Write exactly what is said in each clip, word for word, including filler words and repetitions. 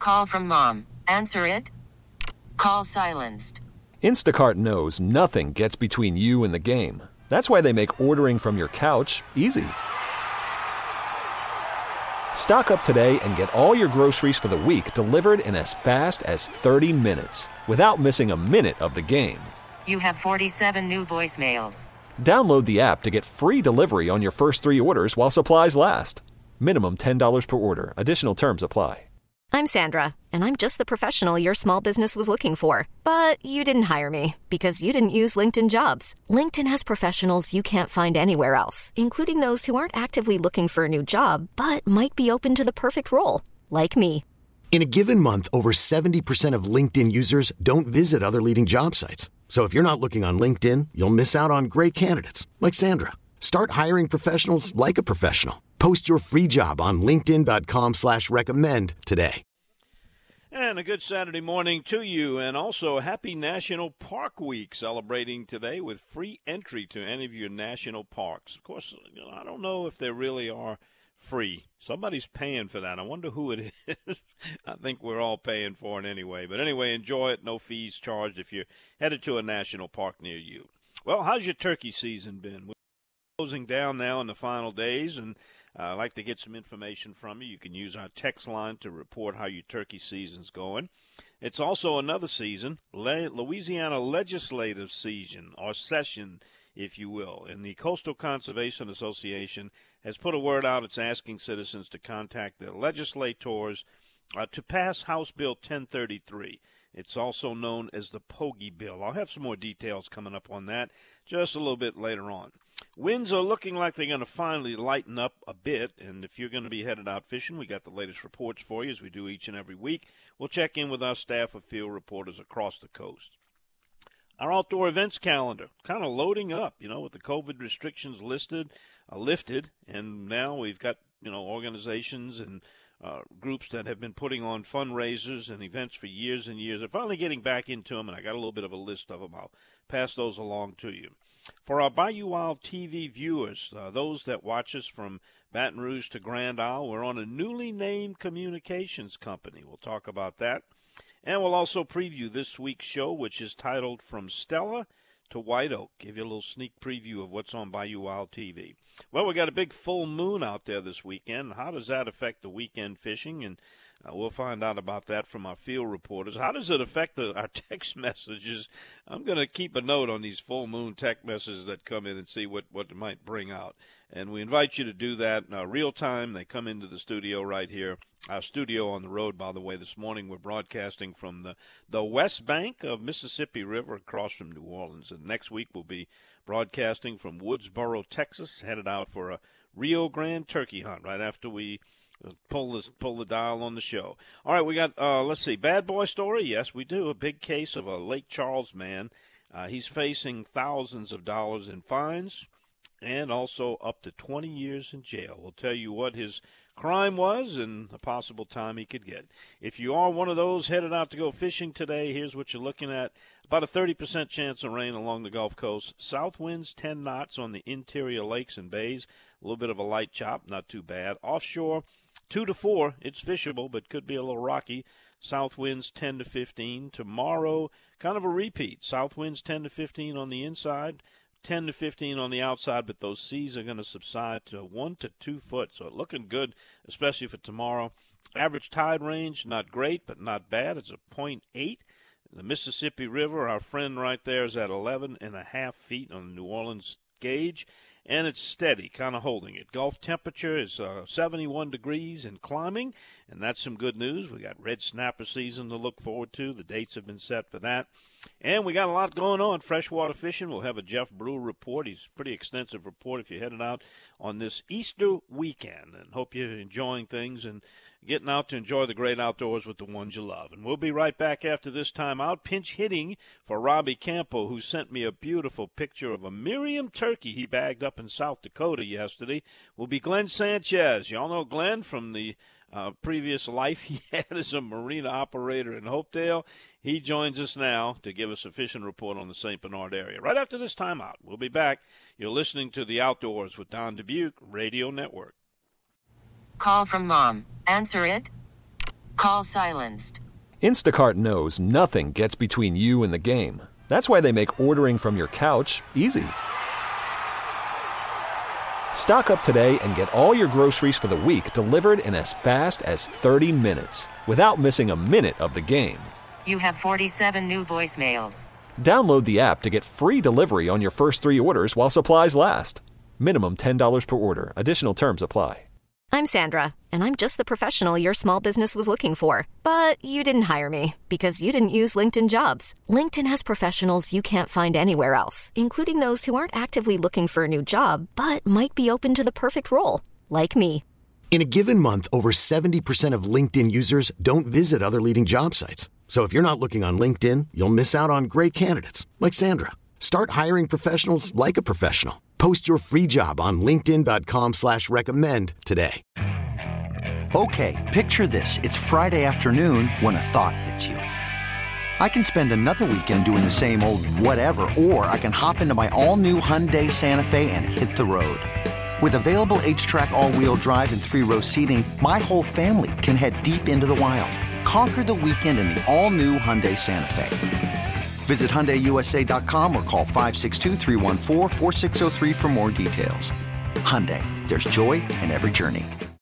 Call from mom. Answer it. Call silenced. Instacart knows nothing gets between you and the game. That's why they make ordering from your couch easy. Stock up today and get all your groceries for the week delivered in as fast as thirty minutes without missing a minute of the game. You have forty-seven new voicemails. Download the app to get free delivery on your first three orders while supplies last. Minimum ten dollars per order. Additional terms apply. I'm Sandra, and I'm just the professional your small business was looking for. But you didn't hire me because you didn't use LinkedIn Jobs. LinkedIn has professionals you can't find anywhere else, including those who aren't actively looking for a new job, but might be open to the perfect role, like me. In a given month, over seventy percent of LinkedIn users don't visit other leading job sites. So if you're not looking on LinkedIn, you'll miss out on great candidates like Sandra. Start hiring professionals like a professional. Post your free job on linkedin.com slash recommend today. And a good Saturday morning to you, and also happy National Park Week, celebrating today with free entry to any of your national parks. Of course, you know, I don't know if they really are free. Somebody's paying for that. I wonder who it is. I think we're all paying for it anyway. But anyway, enjoy it. No fees charged if you're headed to a national park near you. Well, how's your turkey season been? We're closing down now in the final days, and Uh, I'd like to get some information from you. You can use our text line to report how your turkey season's going. It's also another season, Le- Louisiana legislative season, or session, if you will. And the Coastal Conservation Association has put a word out. It's asking citizens to contact their legislators uh, to pass House Bill ten thirty-three. It's also known as the Pogey Bill. I'll have some more details coming up on that just a little bit later on. Winds are looking like they're going to finally lighten up a bit, and if you're going to be headed out fishing, we got the latest reports for you as we do each and every week. We'll check in with our staff of field reporters across the coast. Our outdoor events calendar kind of loading up, you know, with the COVID restrictions listed, uh, lifted, and now we've got, you know, organizations and uh, groups that have been putting on fundraisers and events for years and years. They're finally getting back into them, and I got a little bit of a list of them. I'll pass those along to you. For our Bayou Wild T V viewers, uh, those that watch us from Baton Rouge to Grand Isle, we're on a newly named communications company. We'll talk about that. And we'll also preview this week's show, which is titled From Stella to White Oak. Give you a little sneak preview of what's on Bayou Wild T V. Well, we got a big full moon out there this weekend. How does that affect the weekend fishing? And uh, we'll find out about that from our field reporters. How does it affect the, our text messages? I'm going to keep a note on these full moon text messages that come in and see what, what it might bring out. And we invite you to do that in uh, real time. They come into the studio right here. Our studio on the road, by the way, this morning we're broadcasting from the, the west bank of Mississippi River across from New Orleans. And next week we'll be broadcasting from Woodsboro, Texas, headed out for a Rio Grande turkey hunt right after we pull this, pull the dial on the show. All right, we got, uh, let's see, bad boy story. Yes, we do. A big case of a Lake Charles man. Uh, he's facing thousands of dollars in fines and also up to twenty years in jail. We'll tell you what his crime was and the possible time he could get. If you are one of those headed out to go fishing today, here's what you're looking at. About a thirty percent chance of rain along the Gulf Coast. South winds ten knots on the interior lakes and bays. A little bit of a light chop, not too bad. Offshore, two to four. It's fishable, but could be a little rocky. South winds ten to fifteen. Tomorrow, kind of a repeat. South winds ten to fifteen on the inside, ten to fifteen on the outside, but those seas are going to subside to one to two foot. So looking good, especially for tomorrow. Average tide range, not great, but not bad. It's a point eight. The Mississippi River, our friend right there, is at eleven and a half feet on the New Orleans gauge, and it's steady, kind of holding it. Gulf temperature is uh, seventy-one degrees and climbing, and that's some good news. We got red snapper season to look forward to. The dates have been set for that. And we got a lot going on. Freshwater fishing. We'll have a Jeff Brewer report. He's a pretty extensive report if you're headed out on this Easter weekend. And hope you're enjoying things and getting out to enjoy the great outdoors with the ones you love. And we'll be right back after this time out. Pinch hitting for Robbie Campo, who sent me a beautiful picture of a Miriam turkey he bagged up in South Dakota yesterday, will be Glenn Sanchez. Y'all know Glenn from the Uh, previous life he had as a marina operator in Hopedale. He joins us now to give us a fishing report on the Saint Bernard area. Right after this timeout, we'll be back. You're listening to The Outdoors with Don Dubuque Radio Network. Call from mom. Answer it. Call silenced. Instacart knows nothing gets between you and the game. That's why they make ordering from your couch easy. Stock up today and get all your groceries for the week delivered in as fast as thirty minutes without missing a minute of the game. You have forty-seven new voicemails. Download the app to get free delivery on your first three orders while supplies last. Minimum ten dollars per order. Additional terms apply. I'm Sandra, and I'm just the professional your small business was looking for. But you didn't hire me because you didn't use LinkedIn Jobs. LinkedIn has professionals you can't find anywhere else, including those who aren't actively looking for a new job, but might be open to the perfect role, like me. In a given month, over seventy percent of LinkedIn users don't visit other leading job sites. So if you're not looking on LinkedIn, you'll miss out on great candidates like Sandra. Start hiring professionals like a professional. Post your free job on linkedin dot com slash recommend today. Okay, picture this. It's Friday afternoon when a thought hits you. I can spend another weekend doing the same old whatever, or I can hop into my all-new Hyundai Santa Fe and hit the road. With available H-Track all-wheel drive and three-row seating, my whole family can head deep into the wild. Conquer the weekend in the all-new Hyundai Santa Fe. Visit Hyundai U S A dot com or call five six two, three one four, four six zero three for more details. Hyundai, there's joy in every journey.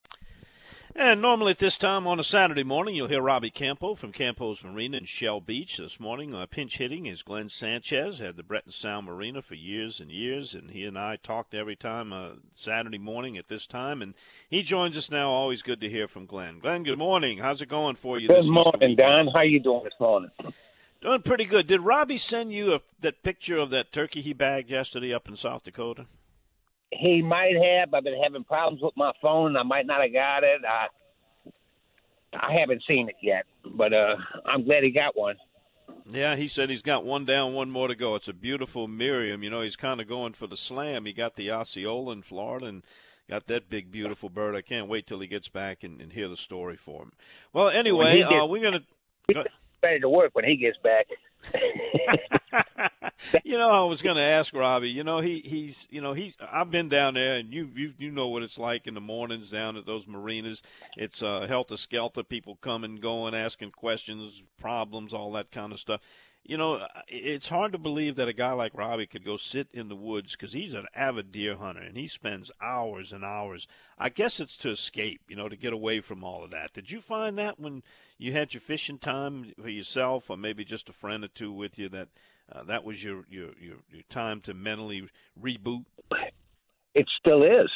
And normally at this time on a Saturday morning, you'll hear Robbie Campo from Campo's Marina in Shell Beach. This morning, uh, pinch hitting is Glenn Sanchez, had the Breton Sound Marina for years and years, and he and I talked every time uh, Saturday morning at this time, and he joins us now. Always good to hear from Glenn. Glenn, good morning. How's it going for you? Good morning, Don. How you doing this morning? Doing pretty good. Did Robbie send you a, that picture of that turkey he bagged yesterday up in South Dakota? He might have. I've been having problems with my phone. I might not have got it. I, I haven't seen it yet, but uh, I'm glad he got one. Yeah, he said he's got one down, one more to go. It's a beautiful Miriam. You know, he's kind of going for the slam. He got the Osceola in Florida and got that big, beautiful bird. I can't wait till he gets back and, and hear the story for him. Well, anyway, gets, uh, we're going to – ready to work when he gets back. You know, I was going to ask Robbie. You know, he he's you know he's. I've been down there, and you you you know what it's like in the mornings down at those marinas. It's uh, helter skelter. People coming, going, asking questions, problems, all that kind of stuff. You know, it's hard to believe that a guy like Robbie could go sit in the woods because he's an avid deer hunter, and he spends hours and hours. I guess it's to escape, you know, to get away from all of that. Did you find that when you had your fishing time for yourself, or maybe just a friend or two with you, that uh, that was your, your, your, your time to mentally reboot? It still is.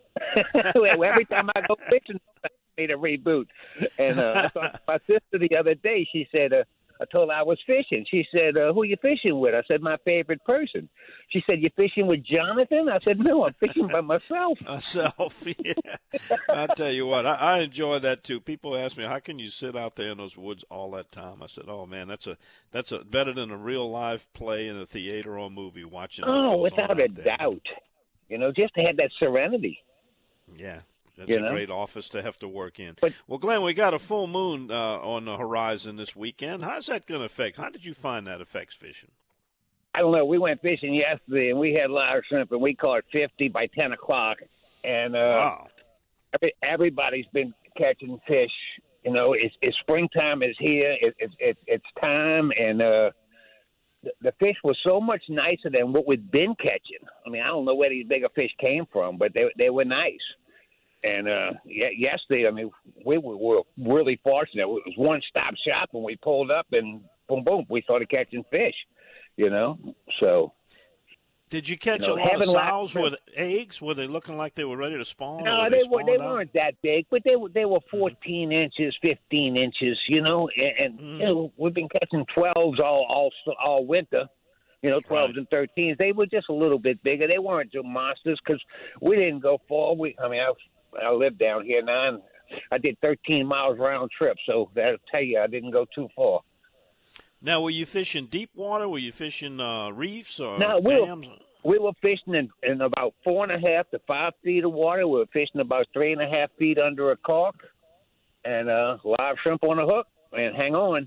Every time I go fishing, I need a reboot. And uh, I saw my sister the other day. She said, uh, I told her I was fishing. She said, uh, who are you fishing with? I said, my favorite person. She said, you fishing with Jonathan? I said, no, I'm fishing by myself. Myself, yeah. I'll tell you what, I, I enjoy that too. People ask me, how can you sit out there in those woods all that time? I said, oh, man, that's a that's a better than a real live play in a theater or movie watching. Oh, without a doubt. You know, just to have that serenity. Yeah. That's you a know? great office to have to work in. But, well, Glenn, we got a full moon uh, on the horizon this weekend. How's that going to affect? How did you find that affects fishing? I don't know. We went fishing yesterday, and we had a lot of shrimp, and we caught fifty by ten o'clock. And uh, wow. every, everybody's been catching fish. You know, it's, it's springtime is here. It, it, it, it's time, and uh, the, the fish was so much nicer than what we'd been catching. I mean, I don't know where these bigger fish came from, but they they were nice. And uh, yesterday, I mean, we were, were really fortunate. It was one-stop shop, and we pulled up, and boom, boom, we started catching fish, you know. So, did you catch you know, a lot of sows lot with eggs? Were they looking like they were ready to spawn? No, were they, they were. They out? weren't that big, but they were. They were fourteen mm-hmm. inches, fifteen inches, you know. And, and mm-hmm. you know, we've been catching twelves all all all winter. You know, twelves right. and thirteens. They were just a little bit bigger. They weren't just monsters because we didn't go far. We, I mean, I. I live down here now, and I did thirteen miles round trip, so that'll tell you I didn't go too far. Now, were you fishing deep water? Were you fishing uh, reefs or no, we dams? Were, we were fishing in, in about four and a half to five feet of water. We were fishing about three and a half feet under a cork, and uh, live shrimp on a hook, and hang on.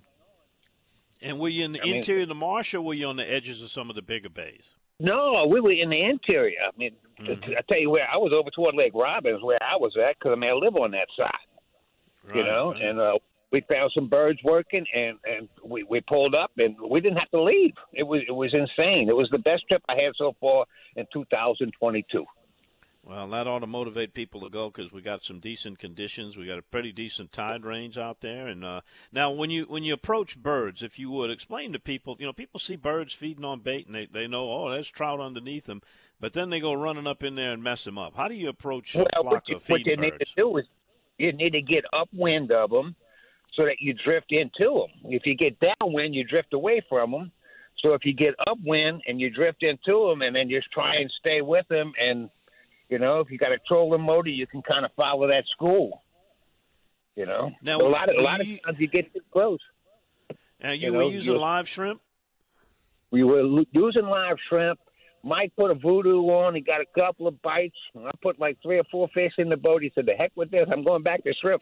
And were you in the I interior mean, of the marsh, or were you on the edges of some of the bigger bays? No, we were in the interior. I mean, mm-hmm. I tell you where, I was over toward Lake Robbins where I was at because, I mean, I live on that side, right, you know, right. and uh, we found some birds working, and, and we, we pulled up, and we didn't have to leave. It was it was insane. It was the best trip I had so far in two thousand twenty-two. Well, that ought to motivate people to go because we got some decent conditions. We got a pretty decent tide range out there. And uh, now, when you when you approach birds, if you would explain to people, you know, people see birds feeding on bait, and they, they know, oh, there's trout underneath them, but then they go running up in there and mess them up. How do you approach well, a flock what you, of feeding what you birds? need to do is you need to get upwind of them so that you drift into them. If you get downwind, you drift away from them. So if you get upwind and you drift into them, and then just try and stay with them, and you know, if you got a trolling motor, you can kind of follow that school. You know, now so a lot of a lot you, of times you get too close. Now you, you were know, using you, live shrimp. We were l- using live shrimp. Mike put a voodoo on. He got a couple of bites. I put like three or four fish in the boat. He said, "The heck with this! I'm going back to shrimp."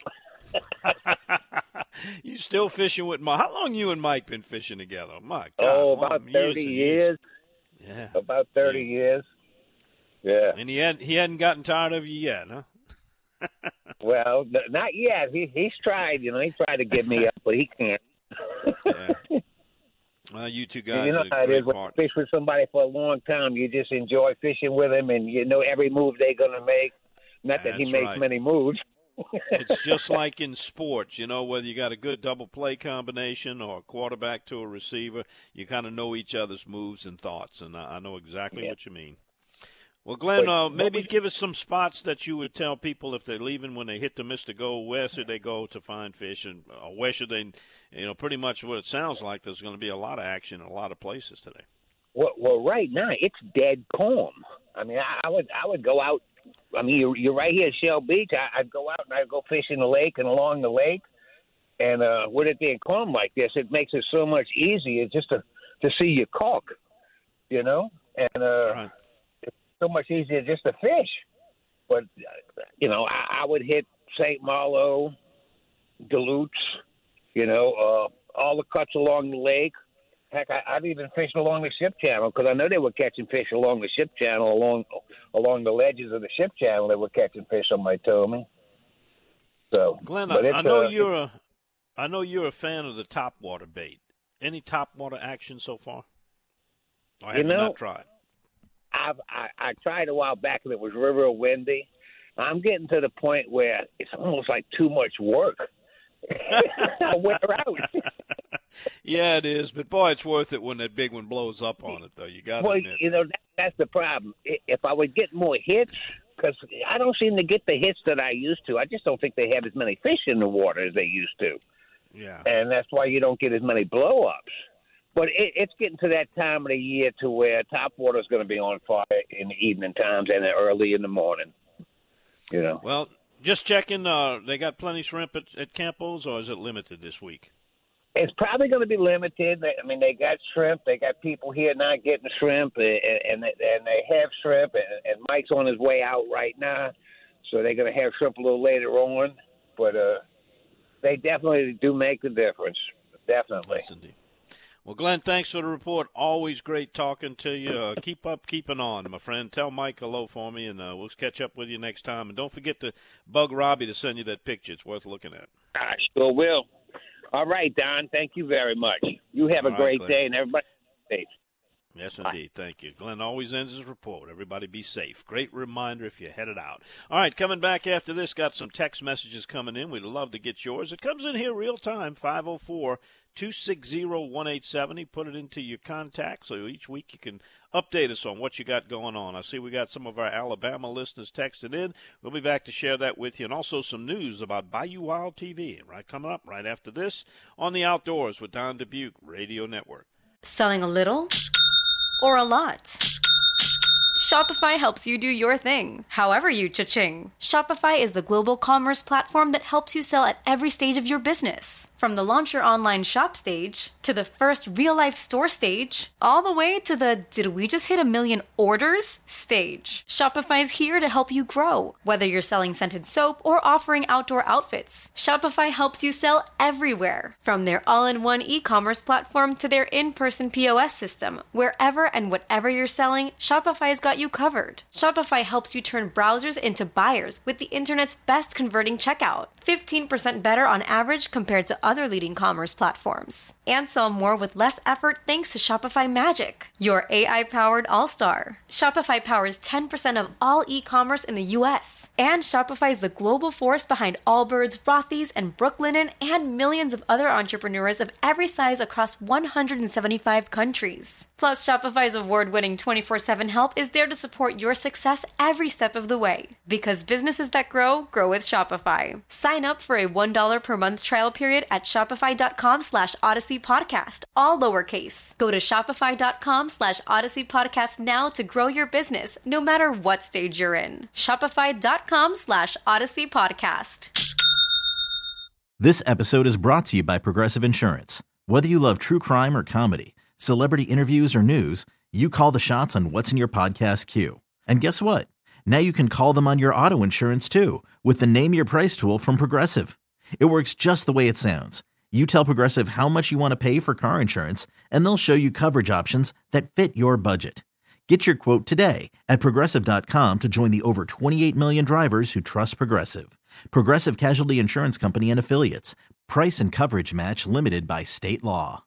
You still fishing with Mike? How long you and Mike been fishing together? My God, oh, about thirty years. years. Yeah, about thirty See. years. Yeah. And he had he hadn't gotten tired of you yet, huh? Well, not yet. He he's tried. You know, he tried to get me up, but he can't. Yeah. Well, you two guys you know are how it is great when you fish with somebody for a long time. You just enjoy fishing with them, and you know every move they're going to make. Not that That's he makes right. many moves. It's just like in sports, you know, whether you got a good double play combination or a quarterback to a receiver, you kind of know each other's moves and thoughts, and I, I know exactly yeah. what you mean. Well, Glenn, But, uh, maybe we, give us some spots that you would tell people if they're leaving when they hit the Mister Go. Where should they go to find fish, and uh, where should they, you know, pretty much what it sounds like. There's going to be a lot of action in a lot of places today. Well, well right now it's dead calm. I mean, I, I would I would go out. I mean, you're, you're right here at Shell Beach. I, I'd go out and I'd go fish in the lake and along the lake. And uh, with it being calm like this, it makes it so much easier just to, to see you caulk, you know? And uh, Right. it's so much easier just to fish. But, you know, I, I would hit Saint Malo, Duluth, you know, uh, all the cuts along the lake. Heck, I, I've even fished along the ship channel because I know they were catching fish along the ship channel, along along the ledges of the ship channel. They were catching fish, somebody told me. So, Glenn, but I, I know uh, you're a, I know you're a fan of the topwater bait. Any topwater action so far? Or have You you, know, not tried? I've, I I tried a while back and it was real windy. I'm getting to the point where it's almost like too much work. I wear out. Yeah, it is. But, boy, it's worth it when that big one blows up on it, though. You got to Well, admit you know, that, that's the problem. If I would get more hits, because I don't seem to get the hits that I used to. I just don't think they have as many fish in the water as they used to. Yeah. And that's why you don't get as many blow-ups. But it, it's getting to that time of the year to where topwater is going to be on fire in the evening times and early in the morning. You know. Well, just checking, uh, they got plenty of shrimp at, at Campos, or is it limited this week? It's probably going to be limited. I mean, they got shrimp. They got people here not getting shrimp, and and they, and they have shrimp. And, and Mike's on his way out right now, so they're going to have shrimp a little later on. But uh, they definitely do make the difference. Definitely. Yes, indeed. Well, Glenn, thanks for the report. Always great talking to you. Uh, keep up keeping on, my friend. Tell Mike hello for me, and uh, we'll catch up with you next time. And don't forget to bug Robbie to send you that picture. It's worth looking at. I sure will. All right, Don. Thank you very much. You have All a right, great Glenn. day, and everybody stay safe. Yes, indeed. Thank you. Glenn always ends his report. Everybody be safe. Great reminder if you're headed out. All right, coming back after this, got some text messages coming in. We'd love to get yours. It comes in here real time, five oh four, two six zero, one eight seven zero. Put it into your contacts, so each week you can update us on what you got going on. I see we got some of our Alabama listeners texting in. We'll be back to share that with you, and also some news about Bayou Wild T V. Right, coming up right after this on The Outdoors with Don Dubuque Radio Network. Selling a little or a lot? Shopify helps you do your thing, however you cha-ching. Shopify is the global commerce platform that helps you sell at every stage of your business. From From the launch your online shop stage, to the first real-life store stage, all the way to the did we just hit a million orders stage. Shopify's here to help you grow. Whether you're selling scented soap or offering outdoor outfits, Shopify helps you sell everywhere. From their all-in-one e-commerce platform to their in-person P O S system, wherever and whatever you're selling, Shopify's got you covered. Shopify helps you turn browsers into buyers with the internet's best converting checkout. fifteen percent better on average compared to other leading commerce platforms. And sell more with less effort thanks to Shopify Magic, your A I-powered all-star. Shopify powers ten percent of all e-commerce in the U S. And Shopify is the global force behind Allbirds, Rothy's, and Brooklinen, and millions of other entrepreneurs of every size across one hundred seventy-five countries. Plus, Shopify's award-winning twenty-four seven help is there to support your success every step of the way. Because businesses that grow, grow with Shopify. Sign up for a one dollar per month trial period at shopify.com slash Odyssey Podcast, all lowercase. Go to shopify.com slash Odyssey Podcast now to grow your business, no matter what stage you're in. Shopify.com slash Odyssey Podcast. This episode is brought to you by Progressive Insurance. Whether you love true crime or comedy, celebrity interviews or news, you call the shots on what's in your podcast queue. And guess what? Now you can call them on your auto insurance too with the Name Your Price tool from Progressive. It works just the way it sounds. You tell Progressive how much you want to pay for car insurance, and they'll show you coverage options that fit your budget. Get your quote today at Progressive dot com to join the over twenty-eight million drivers who trust Progressive. Progressive Casualty Insurance Company and Affiliates. Price and coverage match limited by state law.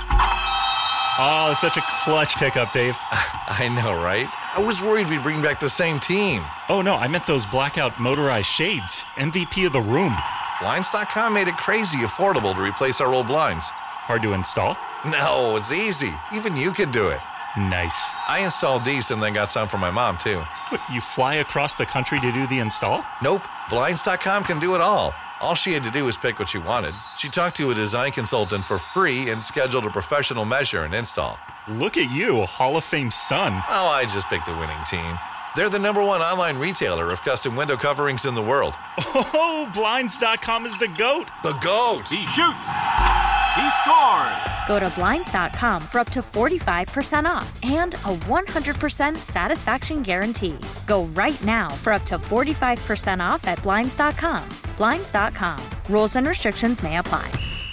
Oh, such a clutch pickup, Dave. I know, right? I was worried we'd bring back the same team. Oh, no, I meant those blackout motorized shades. M V P of the room. Blinds dot com made it crazy affordable to replace our old blinds. Hard to install? No, it's easy. Even you could do it. Nice. I installed these and then got some for my mom, too. What, you fly across the country to do the install? Nope. Blinds dot com can do it all. All she had to do was pick what she wanted. She talked to a design consultant for free and scheduled a professional measure and install. Look at you, Hall of Fame son. Oh, I just picked the winning team. They're the number one online retailer of custom window coverings in the world. Oh, Blinds dot com is the GOAT. The GOAT. He shoots. He scores. Go to Blinds dot com for up to forty-five percent off and a one hundred percent satisfaction guarantee. Go right now for up to forty-five percent off at Blinds dot com. Blinds dot com. Rules and restrictions may apply.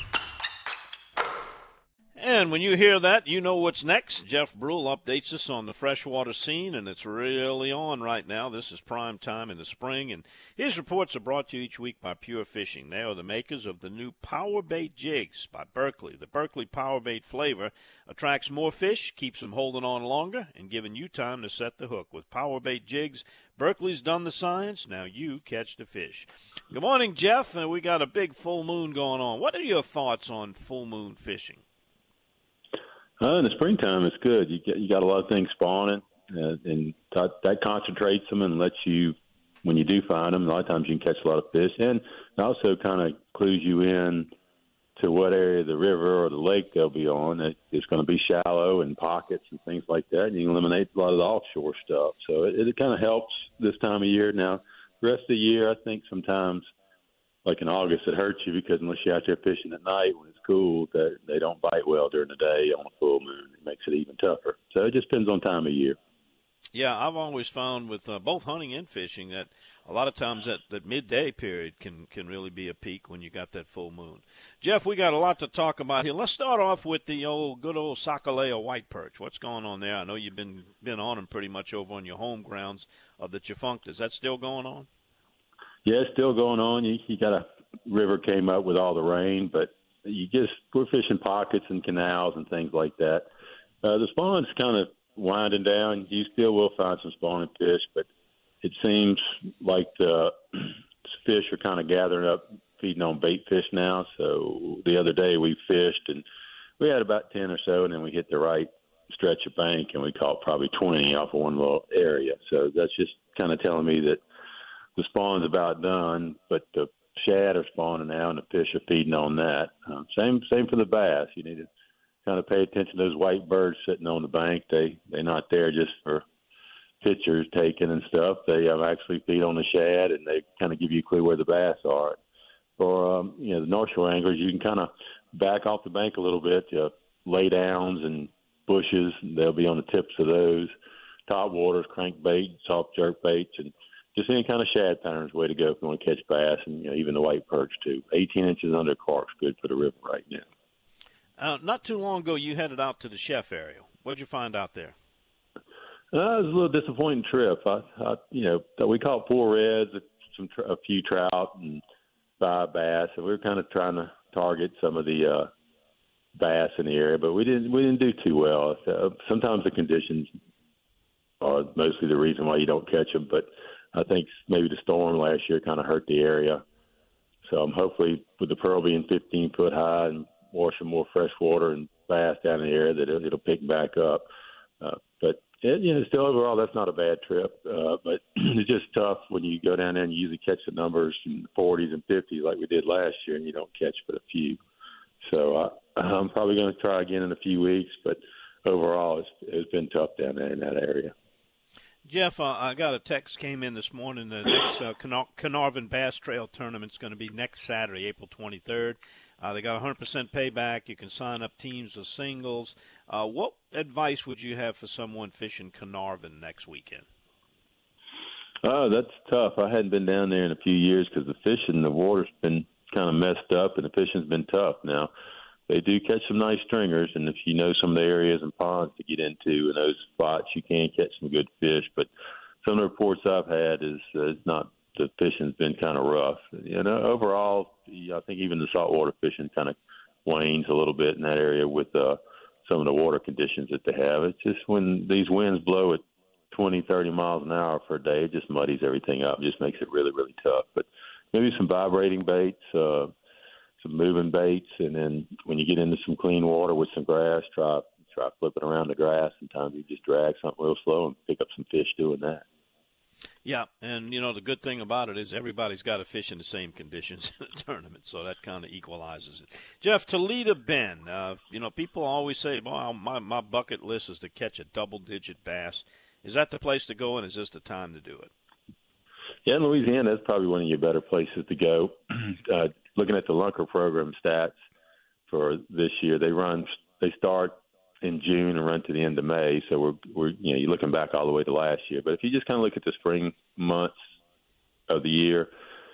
And when you hear that, you know what's next. Jeff Brule updates us on the freshwater scene, and it's really on right now. This is prime time in the spring, and his reports are brought to you each week by Pure Fishing. They are the makers of the new Power Bait Jigs by Berkley. The Berkley Power Bait flavor attracts more fish, keeps them holding on longer, and giving you time to set the hook. With Power Bait Jigs, Berkley's done the science. Now you catch the fish. Good morning, Jeff. And we got a big full moon going on. What are your thoughts on full moon fishing? Uh, in the springtime, it's good. You get you got a lot of things spawning, uh, and that, that concentrates them and lets you, when you do find them, a lot of times you can catch a lot of fish. And it also kind of clues you in to what area of the river or the lake they'll be on. It, it's going to be shallow and pockets and things like that, and you can eliminate a lot of the offshore stuff. So it, it kind of helps this time of year. Now, the rest of the year, I think sometimes, like in August, it hurts you because unless you're out there fishing at night when it's cool, that they don't bite well during the day on a full moon. It makes it even tougher. So it just depends on time of year. Yeah, I've always found with uh, both hunting and fishing that a lot of times that, that midday period can, can really be a peak when you got that full moon. Jeff, we got a lot to talk about here. Let's start off with the old good old Sakalea white perch. What's going on there? I know you've been been on them pretty much over on your home grounds of the Tchefuncte. Is that still going on? Yeah, it's still going on. You, you got a river came up with all the rain, but you just we're fishing pockets and canals and things like that. Uh, the spawn's kind of winding down. You still will find some spawning fish, but it seems like the fish are kind of gathering up, feeding on bait fish now. So the other day we fished, and we had about ten or so, and then we hit the right stretch of bank, and we caught probably twenty off of one little area. So that's just kind of telling me that the spawn's about done, but the shad are spawning now, and the fish are feeding on that. Uh, same same for the bass. You need to kind of pay attention to those white birds sitting on the bank. They, they're not there just for pictures taken and stuff. They um, actually feed on the shad, and they kind of give you a clue where the bass are. for um, you know the North Shore anglers, you can kind of back off the bank a little bit to lay downs and bushes. They'll be on the tips of those. Top waters, crankbait, soft jerk baits, and just any kind of shad pattern is the way to go if you want to catch bass, and you know, even the white perch too. eighteen inches under Clark's good for the river right now. Uh, not too long ago, you headed out to the Chef area. What did you find out there? Uh, it was a little disappointing trip. I, I you know, we caught four reds, some a few trout, and five bass, and we were kind of trying to target some of the uh, bass in the area, but we didn't we didn't do too well. So sometimes the conditions are mostly the reason why you don't catch them, but I think maybe the storm last year kind of hurt the area. So I'm hopefully with the Pearl being fifteen foot high and washing more fresh water and bass down in the area that it'll, it'll pick back up. Uh, but it, you know, still overall that's not a bad trip. Uh, but it's just tough when you go down there and you usually catch the numbers in the forties and fifties like we did last year, and you don't catch but a few. So uh, I'm probably going to try again in a few weeks, but overall it's, it's been tough down there in that area. Jeff, uh, I got a text came in this morning. The next uh, Carnarvon Bass Trail Tournament is going to be next Saturday, April twenty-third. Uh, they got one hundred percent payback. You can sign up teams or singles. Uh, what advice would you have for someone fishing Carnarvon next weekend? Oh, that's tough. I hadn't been down there in a few years because the fishing, the water's been kind of messed up, and the fishing's been tough now. They do catch some nice stringers, and if you know some of the areas and ponds to get into in those spots, you can catch some good fish. But some of the reports I've had is uh, it's not the fishing's been kind of rough. You know, overall, I think even the saltwater fishing kind of wanes a little bit in that area with uh, some of the water conditions that they have. It's just when these winds blow at twenty, thirty miles an hour for a day, it just muddies everything up. It just makes it really, really tough. But maybe some vibrating baits, uh, some moving baits, and then when you get into some clean water with some grass, try try flipping around the grass. Sometimes you just drag something real slow and pick up some fish doing that. Yeah, and, you know, the good thing about it is everybody's got to fish in the same conditions in the tournament, so that kind of equalizes it. Jeff, Toledo Bend, uh, you know, people always say, well, my, my bucket list is to catch a double-digit bass. Is that the place to go, and is this the time to do it? Yeah, in Louisiana, that's probably one of your better places to go. uh, looking at the Lunker program stats for this year, they run, they start in June and run to the end of May. So we're, we're, you know, you're looking back all the way to last year. But if you just kind of look at the spring months of the year,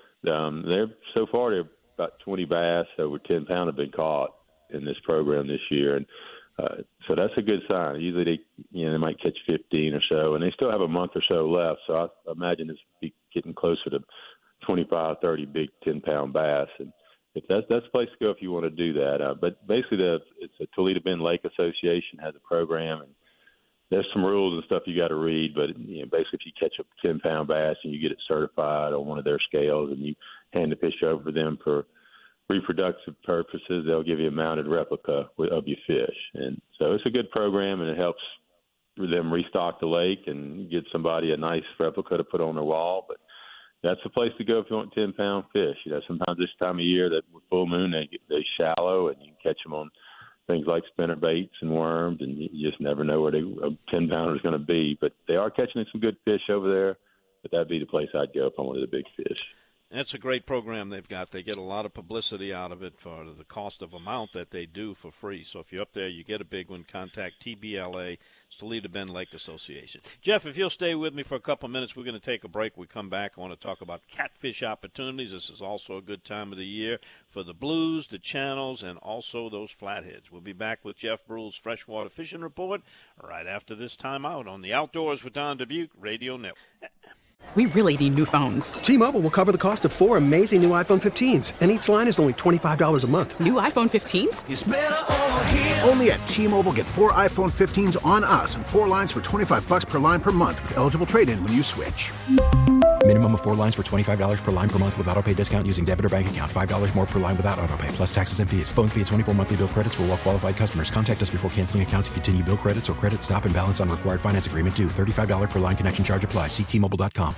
um, they're so far they're about twenty bass over ten pound have been caught in this program this year, and uh, so that's a good sign. Usually they, you know, they might catch fifteen or so, and they still have a month or so left. So I, I imagine it's be getting closer to twenty-five, thirty big ten pound bass, and if that's that's the place to go if you want to do that. Uh, but basically, the it's a Toledo Bend Lake Association has a program, and there's some rules and stuff you got to read. But you know, basically, if you catch a ten pound bass and you get it certified on one of their scales, and you hand the fish over to them for reproductive purposes, they'll give you a mounted replica of your fish. And so it's a good program, and it helps them restock the lake and get somebody a nice replica to put on their wall. But that's the place to go if you want ten pound fish. You know, sometimes this time of year, that with full moon, they get they shallow, and you can catch them on things like spinner baits and worms, and you just never know where they, a ten pounder is going to be. But they are catching some good fish over there. But that'd be the place I'd go if I wanted a big fish. That's a great program they've got. They get a lot of publicity out of it for the cost of amount that they do for free. So if you're up there, you get a big one, contact T B L A, Toledo Bend Lake Association. Jeff, if you'll stay with me for a couple minutes, we're going to take a break. We come back, I want to talk about catfish opportunities. This is also a good time of the year for the blues, the channels, and also those flatheads. We'll be back with Jeff Brule's Freshwater Fishing Report right after this time out on the Outdoors with Don Dubuque Radio Network. We really need new phones. T-Mobile will cover the cost of four amazing new iPhone fifteens, and each line is only twenty-five dollars a month. New iPhone fifteens? It's better over here. Only at T-Mobile, get four iPhone fifteens on us and four lines for twenty-five dollars per line per month with eligible trade-in when you switch. Minimum of four lines for twenty-five dollars per line per month with autopay discount using debit or bank account. five dollars more per line without autopay, plus taxes and fees. Phone fee at twenty-four monthly bill credits for well-qualified customers. Contact us before canceling account to continue bill credits or credit stop and balance on required finance agreement due. thirty-five dollars per line connection charge applies. See T Mobile dot com.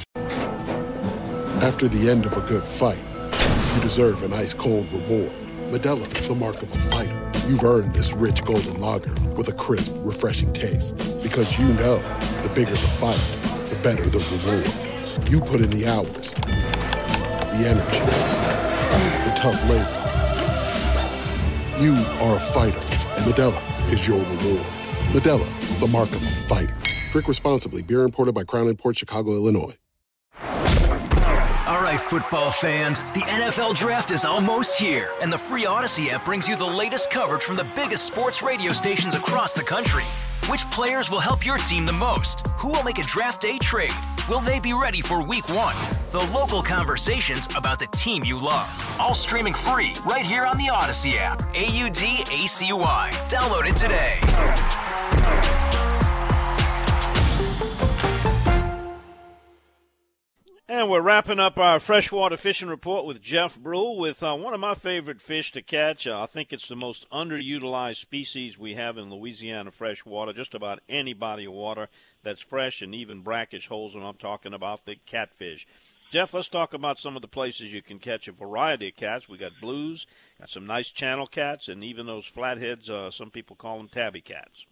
After the end of a good fight, you deserve an ice-cold reward. Modelo is the mark of a fighter. You've earned this rich golden lager with a crisp, refreshing taste. Because you know, the bigger the fight, the better the reward. You put in the hours, the energy, the tough labor. You are a fighter, and Modelo is your reward. Modelo, the mark of a fighter. Drink responsibly. Beer imported by Crown Imports, Chicago, Illinois. All right, football fans, the N F L Draft is almost here, and the free Odyssey app brings you the latest coverage from the biggest sports radio stations across the country. Which players will help your team the most? Who will make a draft day trade? Will they be ready for week one? The local conversations about the team you love. All streaming free right here on the Odyssey app. A U D A C Y. Download it today. And we're wrapping up our freshwater fishing report with Jeff Brule with uh, one of my favorite fish to catch. Uh, I think it's the most underutilized species we have in Louisiana freshwater. Just about any body of water that's fresh and even brackish holes, and I'm talking about the catfish. Jeff, let's talk about some of the places you can catch a variety of cats. We got blues, got some nice channel cats, and even those flatheads, uh, some people call them tabby cats.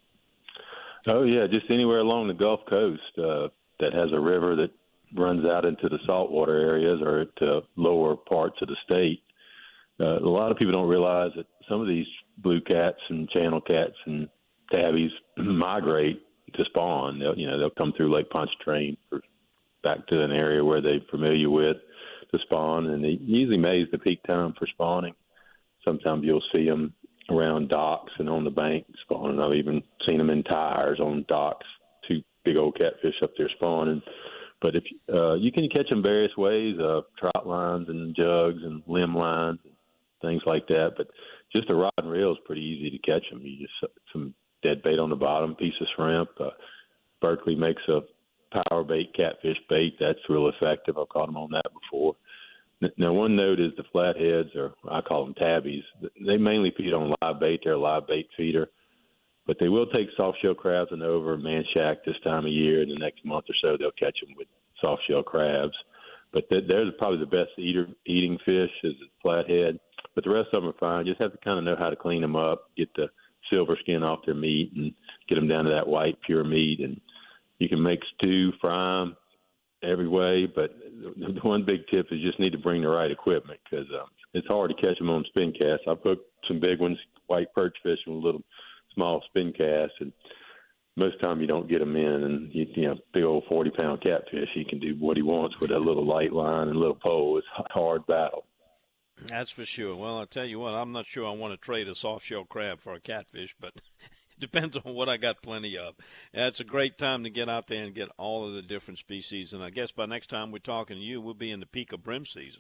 Oh, yeah, just anywhere along the Gulf Coast uh, that has a river that runs out into the saltwater areas or to lower parts of the state. Uh, a lot of people don't realize that some of these blue cats and channel cats and tabbies migrate to spawn. They'll, you know, they'll come through Lake Pontchartrain or back to an area where they're familiar with to spawn, and they usually May's the peak time for spawning. Sometimes you'll see them around docks and on the bank spawning. I've even seen them in tires on docks, two big old catfish up there spawning. But if uh, you can catch them various ways, uh, trout lines and jugs and limb lines, and things like that. But just a rod and reel is pretty easy to catch them. You just some dead bait on the bottom, piece of shrimp. Uh, Berkeley makes a power bait, catfish bait. That's real effective. I've caught them on that before. Now, one note is the flatheads, or I call them tabbies. They mainly feed on live bait. They're a live bait feeder. But they will take soft-shell crabs and over man-shack this time of year. In the next month or so, they'll catch them with soft-shell crabs. But th- they're probably the best eater eating fish is the flathead. But the rest of them are fine. You just have to kind of know how to clean them up, get the silver skin off their meat, and get them down to that white, pure meat. And you can make stew, fry them every way. But the one big tip is just need to bring the right equipment because um, it's hard to catch them on spin casts. I've hooked some big ones, white perch fish, with little small spin cast, and most of the time you don't get them in. And you, you know, big old forty pound catfish, he can do what he wants with a little light line and a little pole. It's a hard battle. That's for sure. Well, I'll tell you what, I'm not sure I want to trade a soft shell crab for a catfish, but it depends on what I got plenty of. Yeah, it's a great time to get out there and get all of the different species. And I guess by next time we're talking to you, we'll be in the peak of brim season.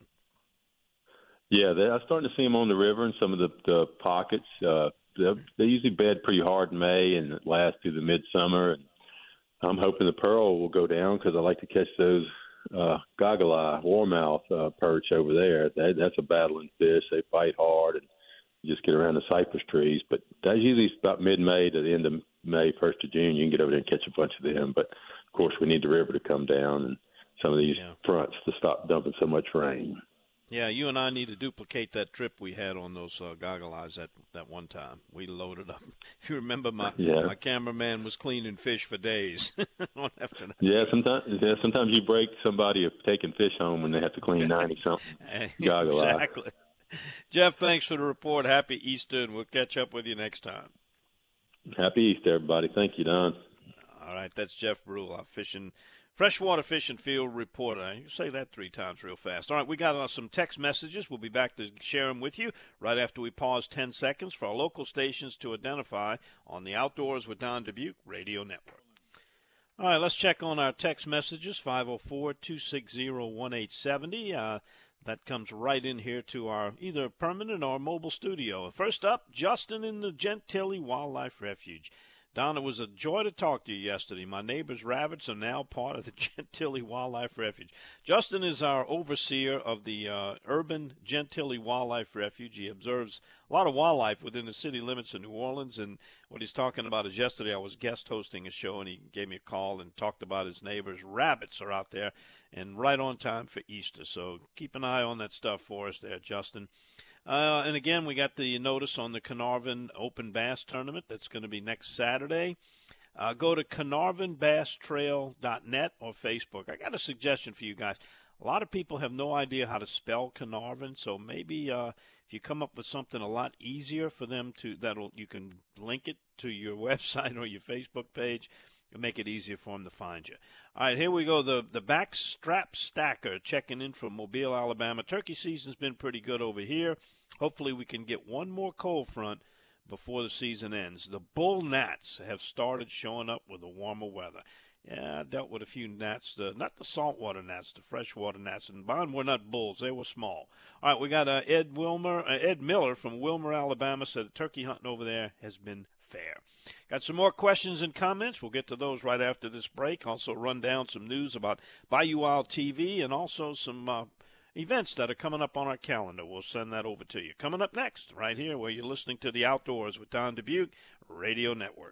Yeah, they, I'm starting to see them on the river in some of the, the pockets. Uh, They usually bed pretty hard in May and it lasts through the midsummer. And I'm hoping the pearl will go down because I like to catch those uh, goggle eye, warmouth uh, perch over there. That, that's a battling fish. They fight hard and you just get around the cypress trees. But that's usually about mid-May to the end of May, first of June. You can get over there and catch a bunch of them. But, of course, we need the river to come down and some of these yeah. fronts to stop dumping so much rain. Yeah, you and I need to duplicate that trip we had on those uh, goggle eyes that, that one time. We loaded up. If you remember, my yeah. my cameraman was cleaning fish for days. After that. Yeah, sometimes yeah, sometimes you break somebody of taking fish home when they have to clean ninety-something goggle eyes. Exactly. Jeff, thanks for the report. Happy Easter, and we'll catch up with you next time. Happy Easter, everybody. Thank you, Don. All right, that's Jeff Brule, our fishing Freshwater Fish and Field reporter. You say that three times real fast. All right, we got uh, some text messages. We'll be back to share them with you right after we pause ten seconds for our local stations to identify on the Outdoors with Don Dubuque Radio Network. All right, let's check on our text messages, five oh four, two six zero, one eight seven oh. Uh, that comes right in here to our either permanent or mobile studio. First up, Justin in the Gentilly Wildlife Refuge. Don, it was a joy to talk to you yesterday. My neighbor's rabbits are now part of the Gentilly Wildlife Refuge. Justin is our overseer of the uh, urban Gentilly Wildlife Refuge. He observes a lot of wildlife within the city limits of New Orleans. And what he's talking about is yesterday I was guest hosting a show, and he gave me a call and talked about his neighbors. Rabbits are out there and right on time for Easter. So keep an eye on that stuff for us there, Justin. Uh, and again, we got the notice on the Carnarvon Open Bass Tournament. That's going to be next Saturday. Uh, go to carnarvon bass trail dot net or Facebook. I got a suggestion for you guys. A lot of people have no idea how to spell Carnarvon, so maybe uh, if you come up with something a lot easier for them to, that'll you can link it to your website or your Facebook page, and make it easier for them to find you. All right, here we go. The the backstrap stacker checking in from Mobile, Alabama. Turkey season's been pretty good over here. Hopefully we can get one more cold front before the season ends. The bull gnats have started showing up with the warmer weather. Yeah, I dealt with a few gnats, the, not the saltwater gnats, the freshwater gnats. And mine were not bulls. They were small. All right, we got uh, Ed Wilmer, uh, Ed Miller from Wilmer, Alabama, said turkey hunting over there has been fair. Got some more questions and comments. We'll get to those right after this break. Also run down some news about Bayou Wild T V and also some uh, events that are coming up on our calendar. We'll send that over to you. Coming up next, right here where you're listening to The Outdoors with Don Dubuque Radio Network.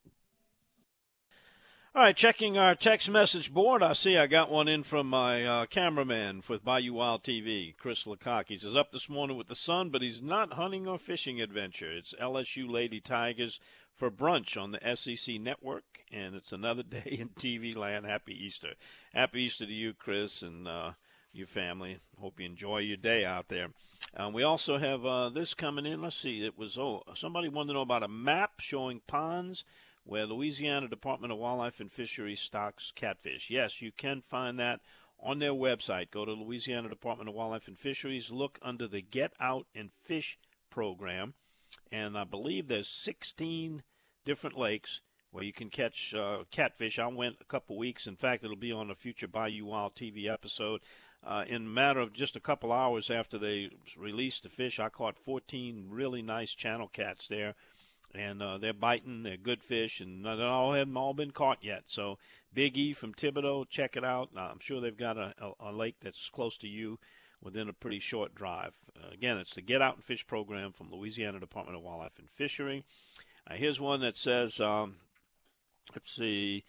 All right, checking our text message board. I see I got one in from my uh, cameraman with Bayou Wild T V, Chris Lecoq. He says, up this morning with the sun, but he's not hunting or fishing adventure. It's L S U Lady Tigers for brunch on the S E C network, and it's another day in T V land. Happy Easter. Happy Easter to you, Chris, and uh, your family. Hope you enjoy your day out there. Um, we also have uh, this coming in. Let's see. It was, oh, somebody wanted to know about a map showing ponds where Louisiana Department of Wildlife and Fisheries stocks catfish. Yes, you can find that on their website. Go to Louisiana Department of Wildlife and Fisheries. Look under the Get Out and Fish program. And I believe there's sixteen different lakes where you can catch uh, catfish. I went a couple weeks. In fact, it'll be on a future Bayou Wild T V episode. Uh, in a matter of just a couple hours after they released the fish, I caught fourteen really nice channel cats there. And uh, they're biting. They're good fish, and they all haven't all been caught yet. So Big E from Thibodaux, check it out. I'm sure they've got a, a, a lake that's close to you within a pretty short drive. Uh, again, it's the Get Out and Fish program from Louisiana Department of Wildlife and Fishery. Uh, here's one that says, um, let's see,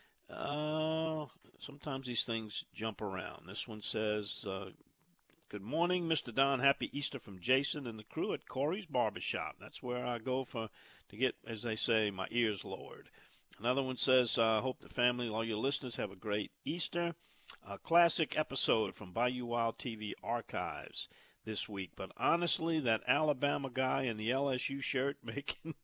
uh, sometimes these things jump around. This one says, uh, good morning, Mister Don. Happy Easter from Jason and the crew at Corey's Barbershop. That's where I go for to get, as they say, my ears lowered. Another one says, I uh, hope the family, all your listeners, have a great Easter. A classic episode from Bayou Wild T V archives this week. But honestly, that Alabama guy in the L S U shirt making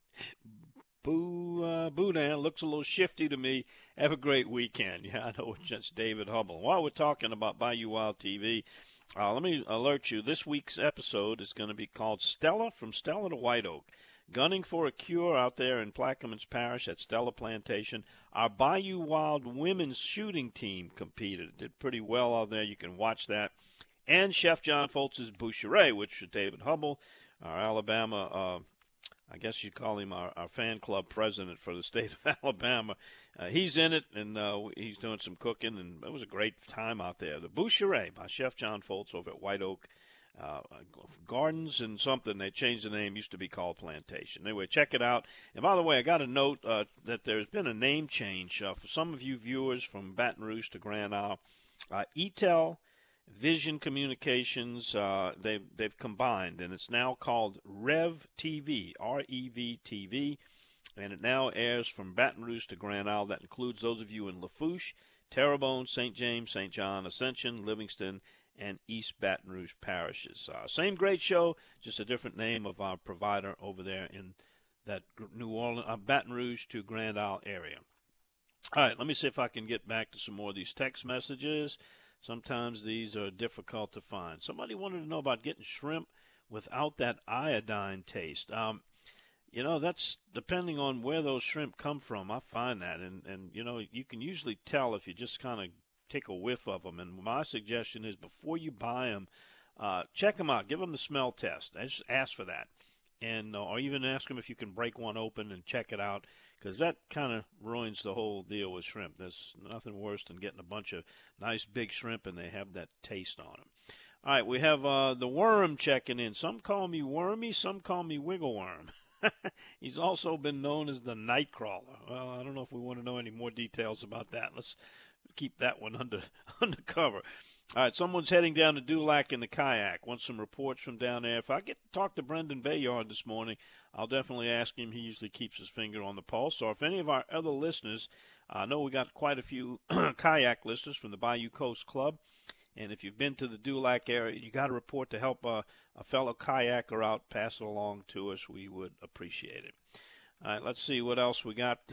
boo, uh, boudin looks a little shifty to me. Have a great weekend. Yeah, I know it's just David Hubble. While we're talking about Bayou Wild T V, uh, let me alert you, this week's episode is going to be called Stella from Stella to White Oak. Gunning for a cure out there in Plaquemines Parish at Stella Plantation. Our Bayou Wild women's shooting team competed. Did pretty well out there. You can watch that. And Chef John Foltz's Boucherie, which is David Hubble, our Alabama, uh, I guess you'd call him our, our fan club president for the state of Alabama. Uh, he's in it, and uh, he's doing some cooking, and it was a great time out there. The Boucherie by Chef John Foltz over at White Oak Uh, Gardens and something. They changed the name. Used to be called Plantation. Anyway, check it out. And by the way, I got a note uh, that there's been a name change uh, for some of you viewers from Baton Rouge to Grand Isle. Uh, E T E L Vision Communications, uh, they've, they've combined, and it's now called Rev T V, R E V T V, and it now airs from Baton Rouge to Grand Isle. That includes those of you in Lafourche, Terrebonne, Saint James, Saint John, Ascension, Livingston, and East Baton Rouge parishes. Uh, same great show, just a different name of our provider over there in that New Orleans, uh, Baton Rouge to Grand Isle area. All right, let me see if I can get back to some more of these text messages. Sometimes these are difficult to find. Somebody wanted to know about getting shrimp without that iodine taste. Um, you know, that's depending on where those shrimp come from. I find that, and, and you know, you can usually tell if you just kind of take a whiff of them. And my suggestion is before you buy them, uh, check them out. Give them the smell test. Just ask for that. And uh, or even ask them if you can break one open and check it out, because that kind of ruins the whole deal with shrimp. There's nothing worse than getting a bunch of nice big shrimp and they have that taste on them. All right, we have uh, the worm checking in. Some call me Wormy, some call me Wiggle Worm. He's also been known as the Nightcrawler. Well, I don't know if we want to know any more details about that. Let's keep that one under undercover. All right, someone's heading down to Dulac in the kayak. Want some reports from down there. If I get to talk to Brendan Bayard this morning, I'll definitely ask him. He usually keeps his finger on the pulse. Or if any of our other listeners, I know we got quite a few kayak listeners from the Bayou Coast Club. And if you've been to the Dulac area, you got a report to help uh, a fellow kayaker out. Pass it along to us. We would appreciate it. All right, let's see what else we got.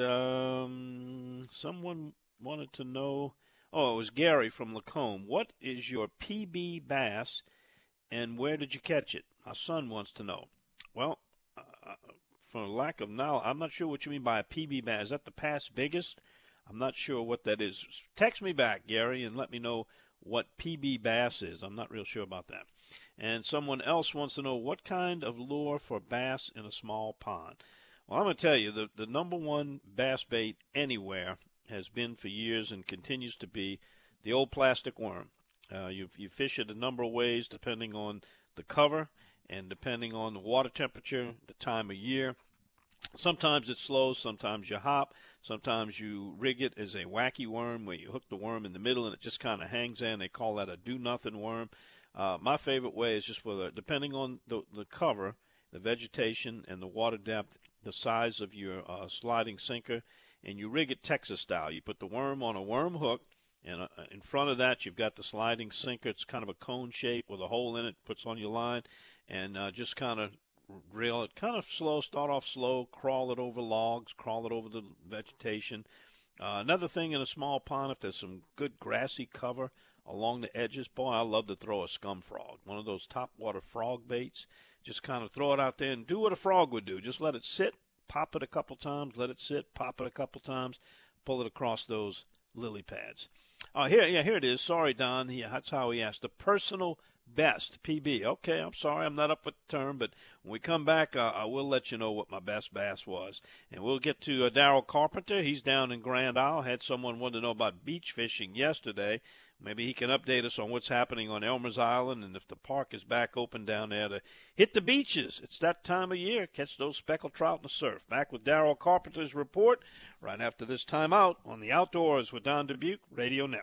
Um, someone wanted to know. Oh, it was Gary from Lacombe. What is your P B bass, and where did you catch it? My son wants to know. Well, uh, for lack of knowledge, I'm not sure what you mean by a P B bass. Is that the past biggest? I'm not sure what that is. Text me back, Gary, and let me know what P B bass is. I'm not real sure about that. And someone else wants to know what kind of lure for bass in a small pond. Well, I'm going to tell you, the, the number one bass bait anywhere has been for years and continues to be the old plastic worm. Uh, you, you fish it a number of ways depending on the cover and depending on the water temperature, the time of year. Sometimes it's slow, sometimes you hop, sometimes you rig it as a wacky worm where you hook the worm in the middle and it just kind of hangs there, and they call that a do-nothing worm. Uh, my favorite way is just with a, depending on the, the cover, the vegetation, and the water depth, the size of your uh, sliding sinker, and you rig it Texas style. You put the worm on a worm hook, and uh, in front of that you've got the sliding sinker. It's kind of a cone shape with a hole in it, puts on your line, and uh, just kind of reel it kind of slow, start off slow, crawl it over logs, crawl it over the vegetation. Uh, another thing in a small pond, if there's some good grassy cover along the edges, boy, I love to throw a scum frog, one of those top water frog baits. Just kind of throw it out there and do what a frog would do. Just let it sit, pop it a couple times, let it sit, pop it a couple times, pull it across those lily pads. Uh, here, yeah, here it is. Sorry, Don. He, that's how he asked. The personal best, P B. Okay, I'm sorry, I'm not up with the term, but when we come back, uh, I will let you know what my best bass was. And we'll get to uh, Daryl Carpenter. He's down in Grand Isle. Had someone want to know about beach fishing yesterday. Maybe he can update us on what's happening on Elmer's Island and if the park is back open down there to hit the beaches. It's that time of year. Catch those speckled trout in the surf. Back with Daryl Carpenter's report right after this timeout on the Outdoors with Don Dubuque Radio Network.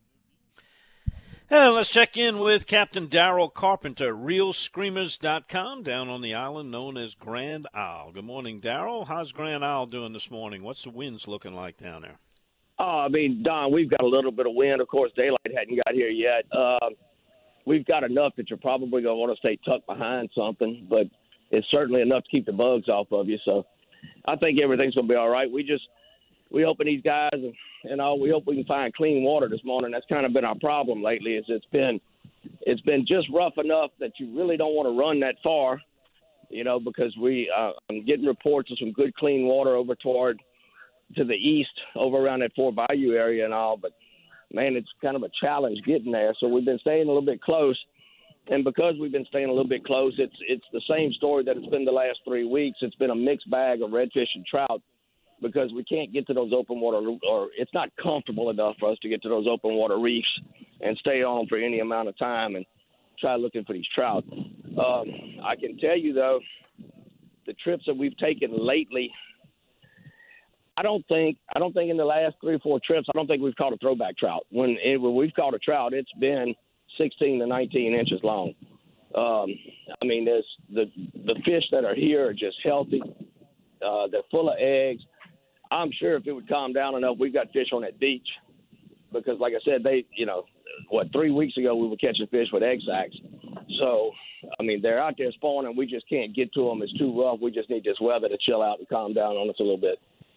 And let's check in with Captain Daryl Carpenter, real screamers dot com, down on the island known as Grand Isle. Good morning, Daryl. How's Grand Isle doing this morning? What's the winds looking like down there? Oh, I mean, Don, we've got a little bit of wind. Of course, daylight hadn't got here yet. Uh, we've got enough that you're probably going to want to stay tucked behind something, but it's certainly enough to keep the bugs off of you. So I think everything's going to be all right. We just we hoping these guys and, and all, we hope we can find clean water this morning. That's kind of been our problem lately. Is it's been it's been just rough enough that you really don't want to run that far, you know, because we uh, I'm getting reports of some good clean water over toward to the east over around that Fort Bayou area and all, but man, it's kind of a challenge getting there. So we've been staying a little bit close, and because we've been staying a little bit close, it's it's the same story that it's been the last three weeks. It's been a mixed bag of redfish and trout because we can't get to those open water, or it's not comfortable enough for us to get to those open water reefs and stay on for any amount of time and try looking for these trout. Um, I can tell you though, the trips that we've taken lately, I don't think I don't think in the last three or four trips, I don't think we've caught a throwback trout. When, it, when we've caught a trout, it's been sixteen to nineteen inches long. Um, I mean, there's the the fish that are here are just healthy. Uh, they're full of eggs. I'm sure if it would calm down enough, we've got fish on that beach because, like I said, they, you know, what, three weeks ago we were catching fish with egg sacs. So, I mean, they're out there spawning. We just can't get to them. It's too rough. We just need this weather to chill out and calm down on us a little bit.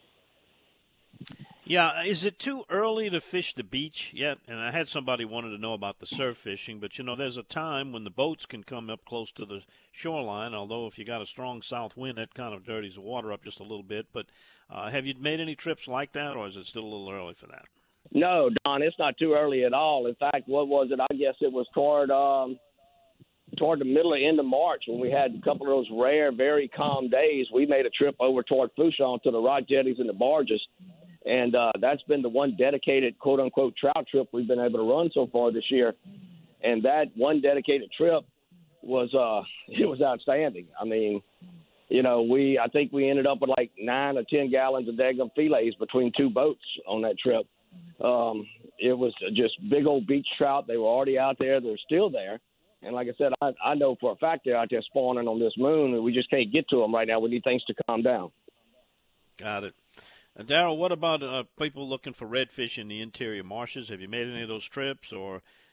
Yeah, is it too early to fish the beach yet? And I had somebody wanted to know about the surf fishing, but, you know, there's a time when the boats can come up close to the shoreline, although if you got a strong south wind, that kind of dirties the water up just a little bit. But uh, have you made any trips like that, or is it still a little early for that? No, Don, it's not too early at all. In fact, what was it? I guess it was toward um, toward the middle of end of March when we had a couple of those rare, very calm days. We made a trip over toward Fouchon to the rock jetties and the barges. And uh, that's been the one dedicated, quote-unquote, trout trip we've been able to run so far this year. And that one dedicated trip was uh, it was outstanding. I mean, you know, we I think we ended up with like nine or ten gallons of daggum fillets between two boats on that trip. Um, it was just big old beach trout. They were already out there. They're still there. And like I said, I, I know for a fact they're out there spawning on this moon, and we just can't get to them right now. We need things to calm down. Got it. Uh, Daryl, what about uh, people looking for redfish in the interior marshes? Have you made any of those trips, or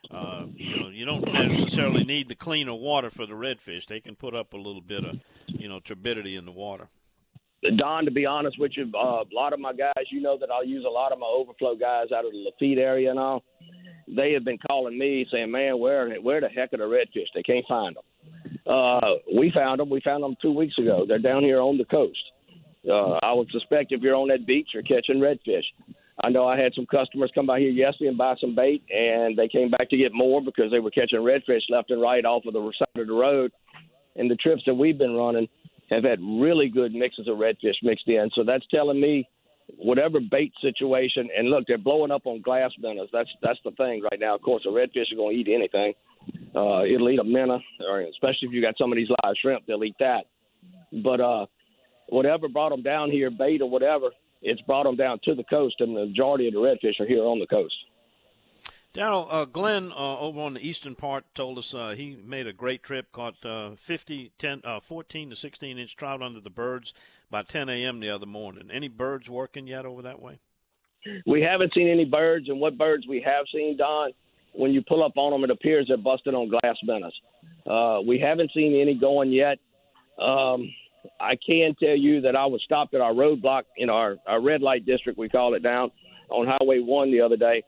uh, you know, you don't necessarily need the cleaner water for the redfish. They can put up a little bit of, you know, turbidity in the water. Don, to be honest with you, uh, a lot of my guys, you know that I'll use a lot of my overflow guys out of the Lafitte area and all. They have been calling me saying, man, where where the heck are the redfish? They can't find them. Uh, we found them. We found them two weeks ago. They're down here on the coast. Uh, I would suspect if you're on that beach, you're catching redfish. I know I had some customers come by here yesterday and buy some bait, and they came back to get more because they were catching redfish left and right off of the side of the road. And the trips that we've been running have had really good mixes of redfish mixed in. So that's telling me whatever bait situation, and look, they're blowing up on glass minnows. That's that's the thing right now. Of course, a redfish are going to eat anything. Uh, it'll eat a minnow, or especially if you got some of these live shrimp, they'll eat that. But uh, whatever brought them down here, bait or whatever, it's brought them down to the coast, and the majority of the redfish are here on the coast. Darryl, uh, Glenn uh, over on the eastern part told us uh, he made a great trip, caught uh, fifty, ten, uh, fourteen to sixteen inch trout under the birds by ten a.m. the other morning. Any birds working yet over that way? We haven't seen any birds, and what birds we have seen, Don, when you pull up on them, it appears they're busted on glass minnows. Uh, we haven't seen any going yet. Um, I can tell you that I was stopped at our roadblock in our, our red light district, we call it, down on Highway one the other day.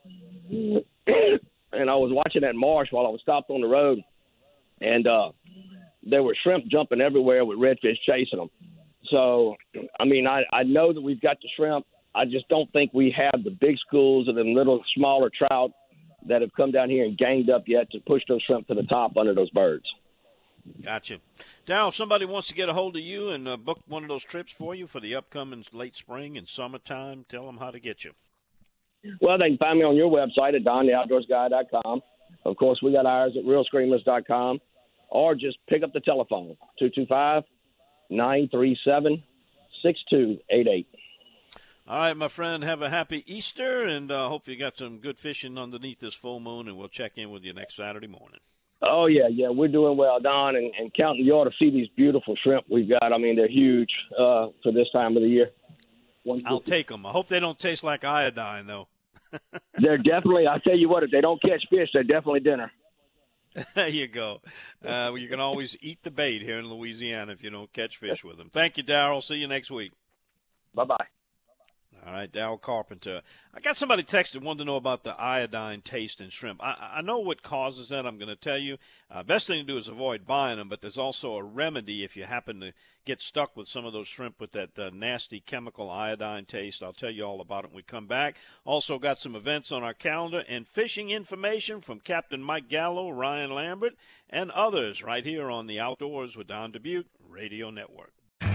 And I was watching that marsh while I was stopped on the road, and uh, there were shrimp jumping everywhere with redfish chasing them. So, I mean, I, I know that we've got the shrimp. I just don't think we have the big schools of them little smaller trout that have come down here and ganged up yet to push those shrimp to the top under those birds. Gotcha. Darryl, if somebody wants to get a hold of you and uh, book one of those trips for you for the upcoming late spring and summertime, tell them how to get you. Well, they can find me on your website at don the outdoors guy dot com. Of course, we got ours at real screamers dot com, or just pick up the telephone, two two five, nine three seven, six two eight eight. All right, my friend, have a happy Easter, and I uh, hope you got some good fishing underneath this full moon, and we'll check in with you next Saturday morning. Oh, yeah, yeah, we're doing well, Don, and, and counting, you ought to see these beautiful shrimp we've got. I mean, they're huge uh, for this time of the year. I'll take them. I hope they don't taste like iodine, though. They're definitely, I tell you what, if they don't catch fish, they're definitely dinner. There you go. Uh, you can always eat the bait here in Louisiana if you don't catch fish with them. Thank you, Darryl. See you next week. Bye-bye. All right, Darryl Carpenter. I got somebody texted, wanted to know about the iodine taste in shrimp. I, I know what causes that. I'm going to tell you. Uh, best thing to do is avoid buying them, but there's also a remedy if you happen to get stuck with some of those shrimp with that uh, nasty chemical iodine taste. I'll tell you all about it when we come back. Also got some events on our calendar and fishing information from Captain Mike Gallo, Ryan Lambert, and others right here on the Outdoors with Don Dubuque Radio Network.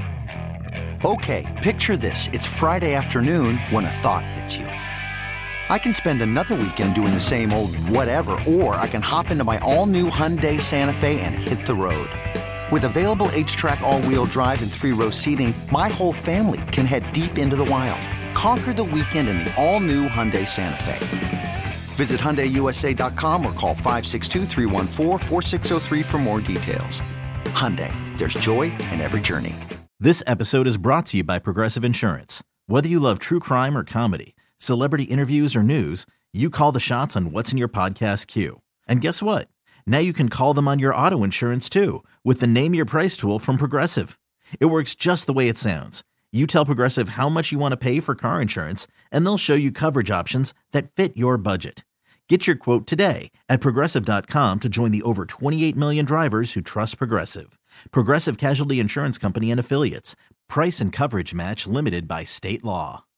Okay, picture this. It's Friday afternoon when a thought hits you. I can spend another weekend doing the same old whatever, or I can hop into my all-new Hyundai Santa Fe and hit the road. With available H-Track all-wheel drive and three-row seating, my whole family can head deep into the wild. Conquer the weekend in the all-new Hyundai Santa Fe. Visit Hyundai U S A dot com or call five six two, three one four, four six zero three for more details. Hyundai, there's joy in every journey. This episode is brought to you by Progressive Insurance. Whether you love true crime or comedy, celebrity interviews or news, you call the shots on what's in your podcast queue. And guess what? Now you can call them on your auto insurance too with the Name Your Price tool from Progressive. It works just the way it sounds. You tell Progressive how much you want to pay for car insurance, and they'll show you coverage options that fit your budget. Get your quote today at Progressive dot com to join the over twenty-eight million drivers who trust Progressive. Progressive Casualty Insurance Company and Affiliates. Price and coverage match limited by state law.